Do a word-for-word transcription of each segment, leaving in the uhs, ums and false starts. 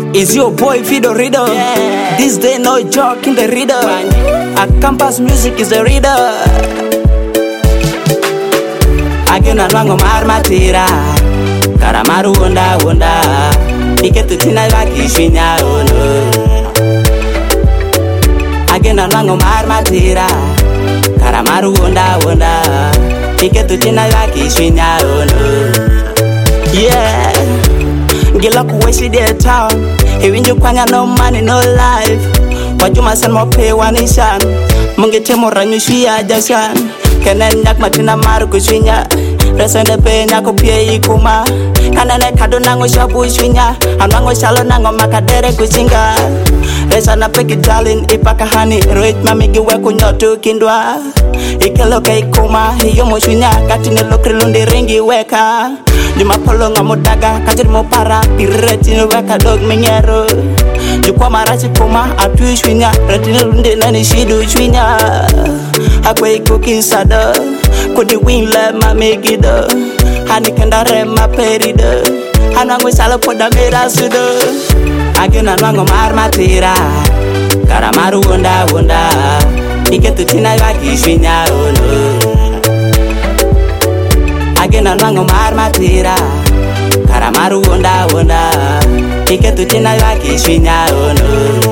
Is your boy Fido Rido? Yeah. This day no joke in the reader. A campus music is the reader. Agena nwango marmatira Karamaru wonda wonda Iketu tina waki shinya ono Agena nwango marmatira Karamaru wonda wonda Iketu tina waki shinya ono. Yeah, Gila kuweshi de town. Hiwinju kwanya no money no life. Wajuma san mo pay wanishan. Mungi temo ranyu shia jashan. Kenen nyak matina maru kushinya. Resende pe nyako pie ikuma. Kanane kado nango shabu shinya. Anwango shalo nango makadere kushinga. Resana peki darling ipaka hani. Roit mamigi weku nyotu kindwa. Ikeloke ikuma. Hiyo mo shinya. Katine lokri lundi ringi weka. Juma polo nga modaga. Kajiri mo para. Piretini weka dog minyero. Jukwa marachi kuma. Atu shinya. Retini lundi nani shidu shinya. Akwe ikuki sada. Kudi winle ma megido. Hani kendare ma perido. Hanwango salo poda mera sudo. Agena nwango marmatira Karamaru wonda wonda Iketu tina waki shinya ono Agena nwango marmatira Karamaru wonda wonda Iketu tina waki shinya ono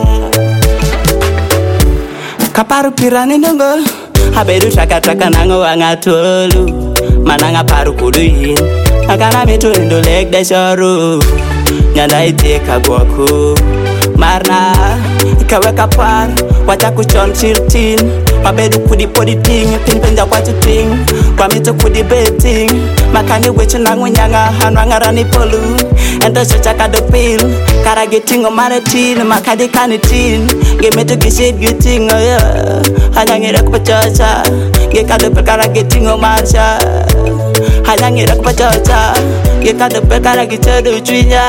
Kaparu pirani nongo Haberu traka traka nango wangatolu Mananga paru kuduhin Akana mitu indo leg de shoro Nyanda iteka gwaku Marna Ikaweka par Wacha kuchon chiltin Mabedu kudi podi ting Pinpenja kwa chuting Kwa mitu kudi beting Makani wechu nangu nyanga Hanwanga rani polu Endo shochaka do pil Kara giting o maretin Makadi kanitin Gemetu gishit giting oh yeah Hanyangira kupachocha Gekado pekara giting o marsha Hanyangira kupachocha Gekado pekara gichodu chwinya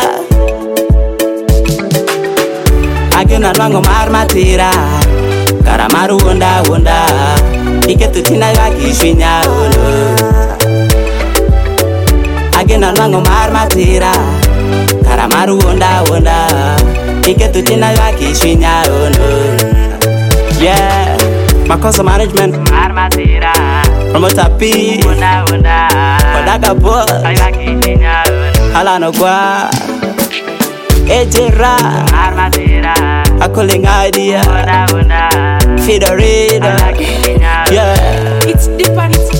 Agena nwango marmatira Karamaru wonda wonda Iketu tina waki shinya ono Agena nwango marmatira Karamaru wonda wonda Iketu tina waki shinya ono. Yeah, Makosa management Marmatira Promoter P Wonda wonda Kodaga boss Waki shinya ono. Halano kwa Ejera Armatira Akoling idea Wona wona Fido Rido. Yeah, it's deep and it's